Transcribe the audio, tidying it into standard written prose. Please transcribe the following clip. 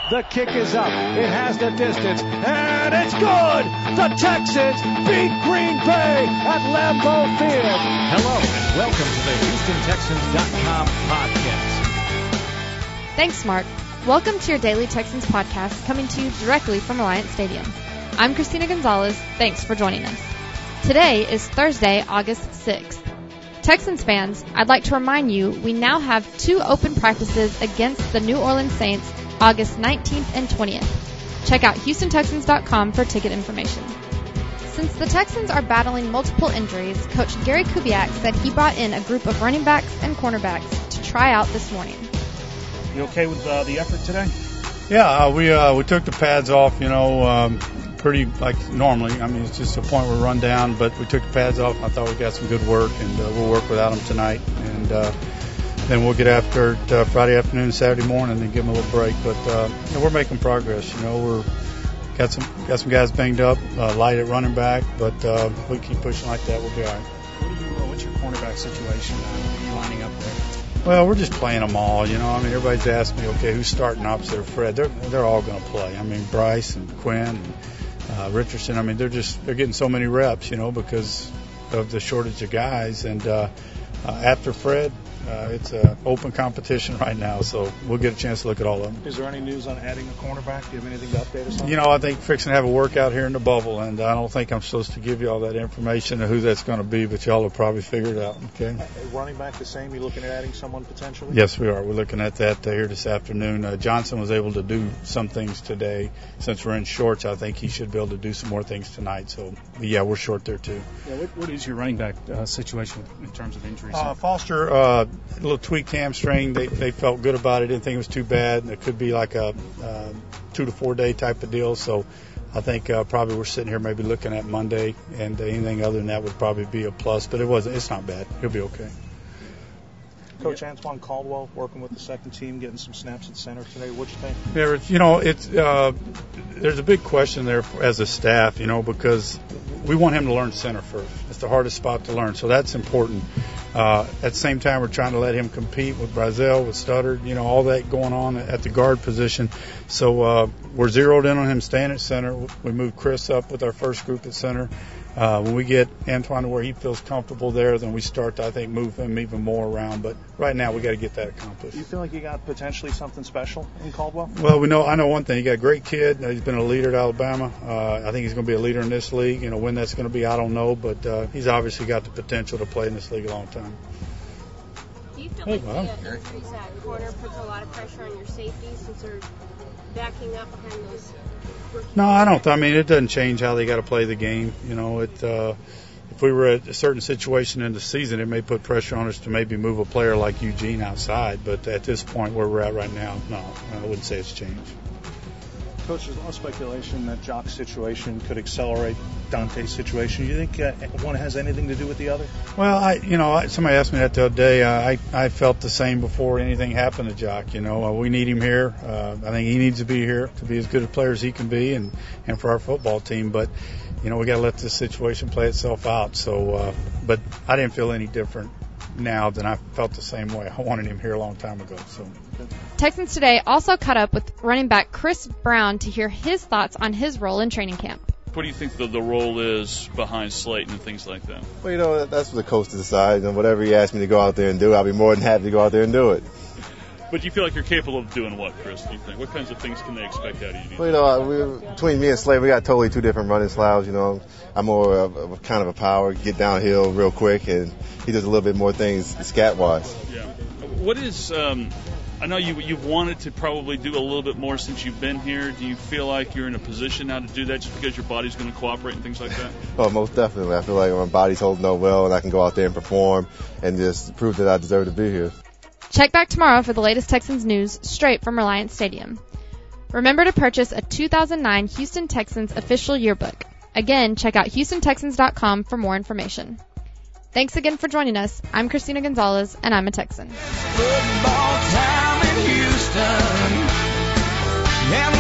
The kick is up. It has the distance, and it's good. The Texans beat Green Bay at Lambeau Field. Hello, and welcome to the HoustonTexans.com podcast. Thanks, Mark. Welcome to your Daily Texans podcast, coming to you directly from Reliant Stadium. I'm Christina Gonzalez. Thanks for joining us. Today is Thursday, August 6th. Texans fans, I'd like to remind you we now have 2 open practices against the New Orleans Saints August 19th and 20th. Check out HoustonTexans.com for ticket information. Since the Texans are battling multiple injuries, Coach Gary Kubiak said he brought in a group of running backs and cornerbacks to try out this morning. You okay with the effort today? Yeah, we took the pads off, pretty like normally. I mean, it's just a point we're run down, but we took the pads off. I thought we got some good work, and we'll work without them tonight. And then we'll get after it Friday afternoon, Saturday morning, and give them a little break. But we're making progress. We're got some guys banged up, light at running back, but we keep pushing like that. We'll be all right. What's your cornerback situation? Are you lining up there? Well, we're just playing them all, everybody's asked me, okay, who's starting opposite of Fred? They're all going to play. I mean, Bryce and Quinn and Richardson, I mean, they're getting so many reps, because of the shortage of guys. And after Fred, it's an open competition right now, so we'll get a chance to look at all of them. Is there any news on adding a cornerback? Do you have anything to update us on? I think fixing to have a workout here in the bubble, and I don't think I'm supposed to give you all that information of who that's going to be, but y'all will probably figure it out, okay? Running back the same? You looking at adding someone potentially? Yes, we are. We're looking at that here this afternoon. Johnson was able to do some things today. Since we're in shorts, I think he should be able to do some more things tonight. So, yeah, we're short there, too. Yeah, what is your running back situation in terms of injuries? Foster, a little tweaked hamstring. They felt good about it. Didn't think it was too bad. It could be like a 2 to 4 day type of deal. So I think probably we're sitting here maybe looking at Monday, and anything other than that would probably be a plus. But it's not bad. He'll be okay. Coach Antoine Caldwell working with the second team, getting some snaps at center today. What do you think? Yeah, there's a big question there as a staff, because we want him to learn center first. It's the hardest spot to learn, so that's important. At the same time, we're trying to let him compete with Brazel, with Studdard, all that going on at the guard position. So we're zeroed in on him staying at center. We moved Chris up with our first group at center. When we get Antoine to where he feels comfortable there, then we start to, I think, move him even more around. But right now, we got to get that accomplished. Do you feel like you got potentially something special in Caldwell? Well, I know one thing. He got a great kid. He's been a leader at Alabama. I think he's going to be a leader in this league. When that's going to be, I don't know. But he's obviously got the potential to play in this league a long time. Do you feel like the injuries at corner puts a lot of pressure on your safety since they're backing up behind those rookies? No, I don't. I mean, it doesn't change how they got to play the game. If we were at a certain situation in the season, it may put pressure on us to maybe move a player like Eugene outside. But at this point where we're at right now, no, I wouldn't say it's changed. Coach, there's a lot of speculation that Jock's situation could accelerate Dante's situation. Do you think one has anything to do with the other? Well, somebody asked me that the other day. I felt the same before anything happened to Jock. We need him here. I think he needs to be here to be as good a player as he can be and for our football team. But, we got to let this situation play itself out. So, but I didn't feel any different now than I felt the same way. I wanted him here a long time ago. So. Texans Today also caught up with running back Chris Brown to hear his thoughts on his role in training camp. What do you think the role is behind Slayton and things like that? Well, that's for the coach to decide. And whatever he asks me to go out there and do, I'll be more than happy to go out there and do it. But you feel like you're capable of doing what, Chris, do you think? What kinds of things can they expect out of you? Well, between me and Slade, we got totally two different running styles. I'm more of kind of a power, get downhill real quick, and he does a little bit more things scat-wise. Yeah. What is I know you've wanted to probably do a little bit more since you've been here. Do you feel like you're in a position now to do that just because your body's going to cooperate and things like that? Oh, most definitely. I feel like my body's holding up well, and I can go out there and perform and just prove that I deserve to be here. Check back tomorrow for the latest Texans news straight from Reliant Stadium. Remember to purchase a 2009 Houston Texans official yearbook. Again, check out HoustonTexans.com for more information. Thanks again for joining us. I'm Christina Gonzalez, and I'm a Texan. Football time in Houston. And